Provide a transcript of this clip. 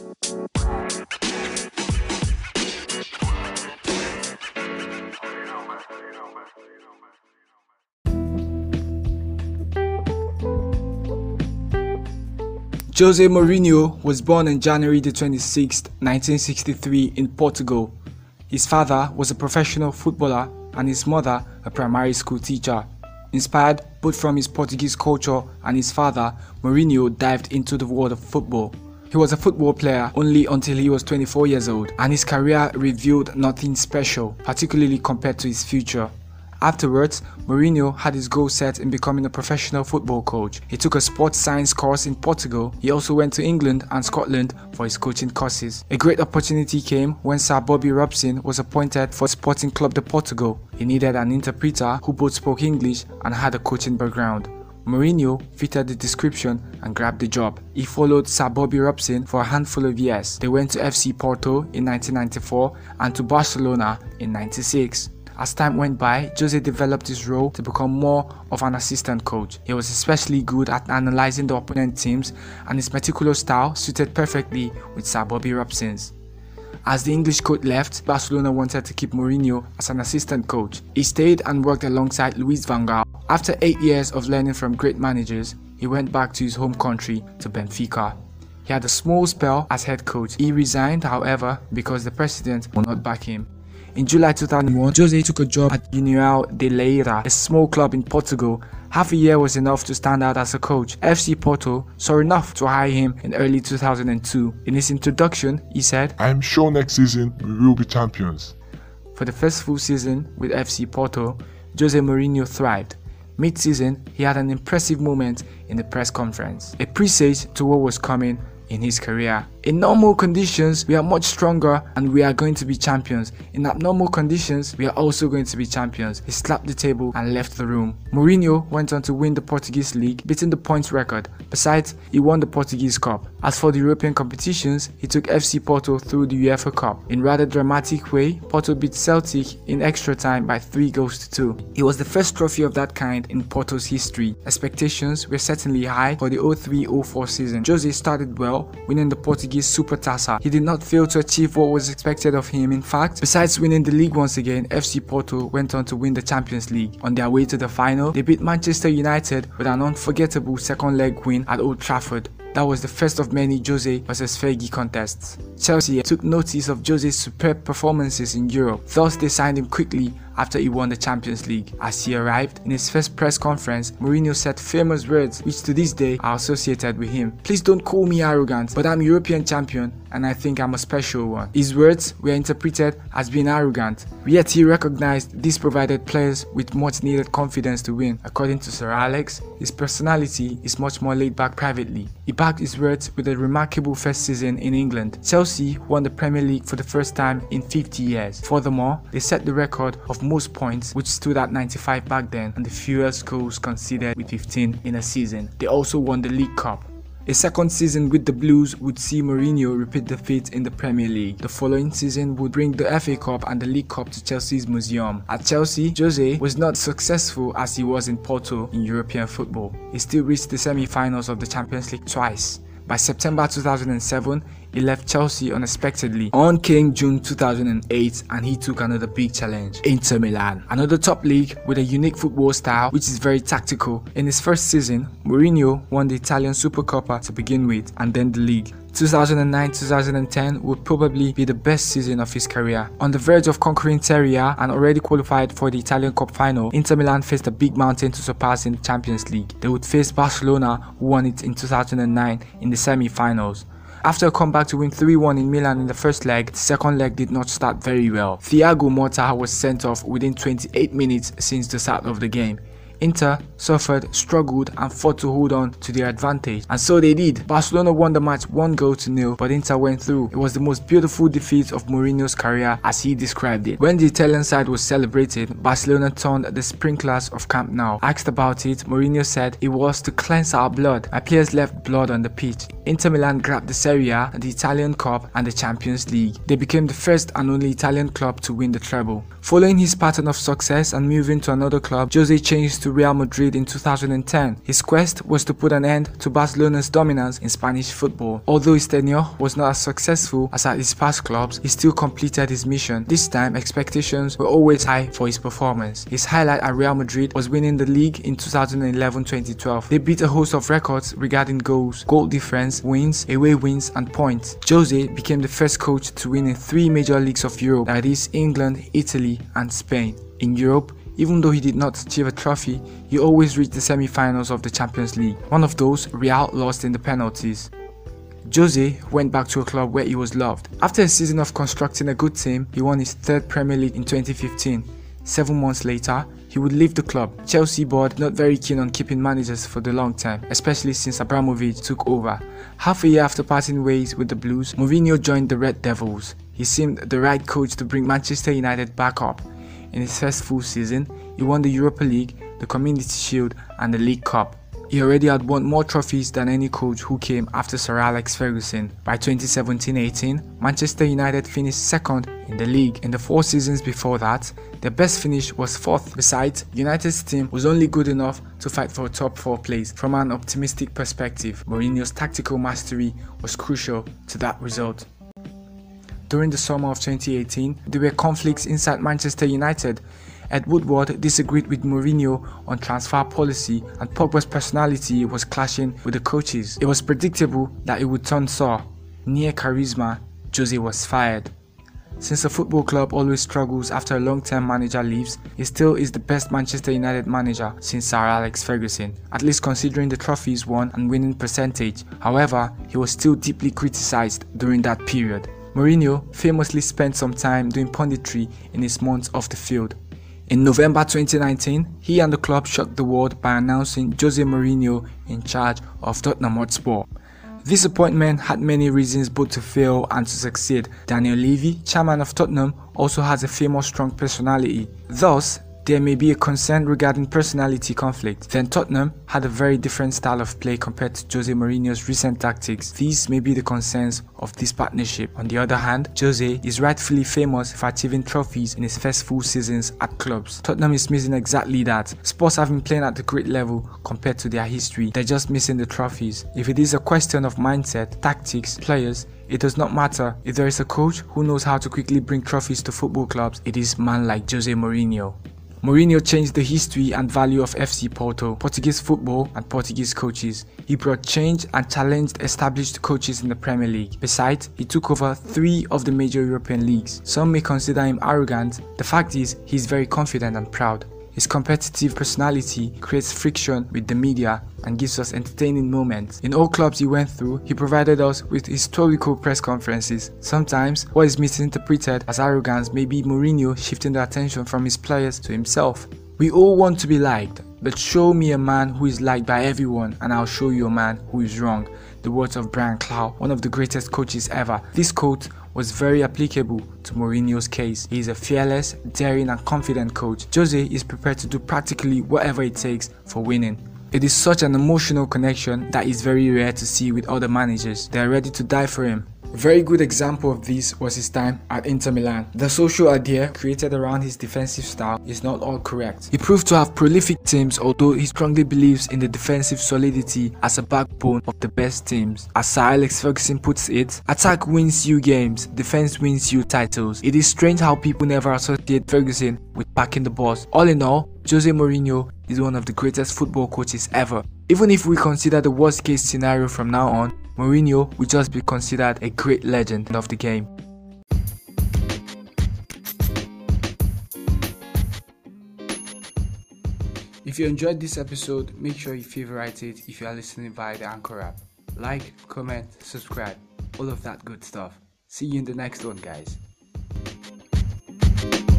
Jose Mourinho was born on January 26, 1963 in Portugal. His father was a professional footballer and his mother a primary school teacher. Inspired both from his Portuguese culture and his father, Mourinho dived into the world of football. He was a football player only until he was 24 years old, and his career revealed nothing special, particularly compared to his future. Afterwards, Mourinho had his goal set in becoming a professional football coach. He took a sports science course in Portugal. He also went to England and Scotland for his coaching courses. A great opportunity came when Sir Bobby Robson was appointed for Sporting Club de Portugal. He needed an interpreter who both spoke English and had a coaching background. Mourinho fitted the description and grabbed the job. He followed Sir Bobby Robson for a handful of years. They went to FC Porto in 1994 and to Barcelona in 1996. As time went by, Jose developed his role to become more of an assistant coach. He was especially good at analyzing the opponent teams, and his meticulous style suited perfectly with Sir Bobby Robson's. As the English coach left, Barcelona wanted to keep Mourinho as an assistant coach. He stayed and worked alongside Louis van Gaal. After 8 years of learning from great managers, he went back to his home country, to Benfica. He had a small spell as head coach. He resigned, however, because the president would not back him. In July 2001, Jose took a job at União de Leiria, a small club in Portugal. Half a year was enough to stand out as a coach. FC Porto saw enough to hire him in early 2002. In his introduction, he said, "I am sure next season we will be champions." For the first full season with FC Porto, Jose Mourinho thrived. Mid-season, he had an impressive moment in the press conference, a presage to what was coming in his career. In normal conditions, we are much stronger and we are going to be champions. In abnormal conditions, we are also going to be champions. He slapped the table and left the room. Mourinho went on to win the Portuguese league, beating the points record. Besides, he won the Portuguese Cup. As for the European competitions, he took FC Porto through the UEFA Cup. In rather dramatic way, Porto beat Celtic in extra time by 3-2. It was the first trophy of that kind in Porto's history. Expectations were certainly high for the 03-04 season. Jose started well, winning the Portuguese Supertaça. He did not fail to achieve what was expected of him. In fact, besides winning the league once again, FC Porto went on to win the Champions League. On their way to the final, they beat Manchester United with an unforgettable second leg win at Old Trafford. That was the first of many Jose vs Fergie contests. Chelsea took notice of Jose's superb performances in Europe, thus they signed him quickly after he won the Champions League. As he arrived, in his first press conference, Mourinho said famous words which to this day are associated with him. "Please don't call me arrogant, but I'm European champion and I think I'm a special one." His words were interpreted as being arrogant, yet he recognized this provided players with much needed confidence to win. According to Sir Alex, his personality is much more laid back privately. He backed his words with a remarkable first season in England. Chelsea won the Premier League for the first time in 50 years. Furthermore, they set the record of most points, which stood at 95 back then, and the fewest goals conceded with 15 in a season. They also won the League Cup. A second season with the Blues would see Mourinho repeat the feat in the Premier League. The following season would bring the FA Cup and the League Cup to Chelsea's museum. At Chelsea, Jose was not successful as he was in Porto in European football. He still reached the semi-finals of the Champions League twice. By September 2007, he left Chelsea unexpectedly. On came June 2008 and he took another big challenge, Inter Milan. Another top league with a unique football style which is very tactical. In his first season, Mourinho won the Italian Supercoppa to begin with and then the league. 2009-2010 would probably be the best season of his career. On the verge of conquering Serie A and already qualified for the Italian Cup final, Inter Milan faced a big mountain to surpass in the Champions League. They would face Barcelona, who won it in 2009 in the semi-finals. After a comeback to win 3-1 in Milan in the first leg, the second leg did not start very well. Thiago Motta was sent off within 28 minutes since the start of the game. Inter suffered, struggled and fought to hold on to their advantage, and so they did. Barcelona won the match 1-0, but Inter went through. It was the most beautiful defeat of Mourinho's career as he described it. When the Italian side was celebrated, Barcelona turned the sprinklers of Camp Nou. Asked about it, Mourinho said it was to cleanse our blood. My players left blood on the pitch. Inter Milan grabbed the Serie A, the Italian Cup and the Champions League. They became the first and only Italian club to win the treble. Following his pattern of success and moving to another club, Jose changed to to Real Madrid in 2010. His quest was to put an end to Barcelona's dominance in Spanish football. Although his tenure was not as successful as at his past clubs, he still completed his mission. This time, expectations were always high for his performance. His highlight at Real Madrid was winning the league in 2011-2012. They beat a host of records regarding goals, goal difference, wins, away wins, and points. Jose became the first coach to win in 3 major leagues of Europe, that is, England, Italy, and Spain. In Europe, even though he did not achieve a trophy, he always reached the semi-finals of the Champions League. One of those, Real lost in the penalties. Jose went back to a club where he was loved. After a season of constructing a good team, he won his 3rd Premier League in 2015. 7 months later, he would leave the club. Chelsea board not very keen on keeping managers for the long term, especially since Abramovich took over. Half a year after parting ways with the Blues, Mourinho joined the Red Devils. He seemed the right coach to bring Manchester United back up. In his first full season, he won the Europa League, the Community Shield, and the League Cup. He already had won more trophies than any coach who came after Sir Alex Ferguson. By 2017-18, Manchester United finished 2nd in the league. In the 4 seasons before that, their best finish was 4th. Besides, United's team was only good enough to fight for a top 4 place. From an optimistic perspective, Mourinho's tactical mastery was crucial to that result. During the summer of 2018, there were conflicts inside Manchester United. Ed Woodward disagreed with Mourinho on transfer policy, and Pogba's personality was clashing with the coaches. It was predictable that it would turn sour. Near charisma, Jose was fired. Since a football club always struggles after a long-term manager leaves, he still is the best Manchester United manager since Sir Alex Ferguson, at least considering the trophies won and winning percentage. However, he was still deeply criticized during that period. Mourinho famously spent some time doing punditry in his months off the field. In November 2019, he and the club shocked the world by announcing Jose Mourinho in charge of Tottenham Hotspur. This appointment had many reasons both to fail and to succeed. Daniel Levy, chairman of Tottenham, also has a famous strong personality. Thus, there may be a concern regarding personality conflict. Then Tottenham had a very different style of play compared to Jose Mourinho's recent tactics. These may be the concerns of this partnership. On the other hand, Jose is rightfully famous for achieving trophies in his first full seasons at clubs. Tottenham is missing exactly that. Spurs have been playing at a great level compared to their history. They're just missing the trophies. If it is a question of mindset, tactics, players, it does not matter. If there is a coach who knows how to quickly bring trophies to football clubs, it is a man like Jose Mourinho. Mourinho changed the history and value of FC Porto, Portuguese football, and Portuguese coaches. He brought change and challenged established coaches in the Premier League. Besides, he took over 3 of the major European leagues. Some may consider him arrogant. The fact is, he is very confident and proud. His competitive personality creates friction with the media and gives us entertaining moments. In all clubs he went through, he provided us with historical press conferences. Sometimes, what is misinterpreted as arrogance may be Mourinho shifting the attention from his players to himself. We all want to be liked, but show me a man who is liked by everyone and I'll show you a man who is wrong. The words of Brian Clough, one of the greatest coaches ever. This quote was very applicable to Mourinho's case. He is a fearless, daring and confident coach. Jose is prepared to do practically whatever it takes for winning. It is such an emotional connection that is very rare to see with other managers. They are ready to die for him. A very good example of this was his time at Inter Milan. The social idea created around his defensive style is not all correct. He proved to have prolific teams, although he strongly believes in the defensive solidity as a backbone of the best teams. As Sir Alex Ferguson puts it, attack wins you games, defense wins you titles. It is strange how people never associate Ferguson with packing the boss. All in all, Jose Mourinho is one of the greatest football coaches ever. Even if we consider the worst case scenario from now on, Mourinho will just be considered a great legend of the game. If you enjoyed this episode, make sure you favorite it if you are listening via the Anchor app. Like, comment, subscribe, all of that good stuff. See you in the next one, guys.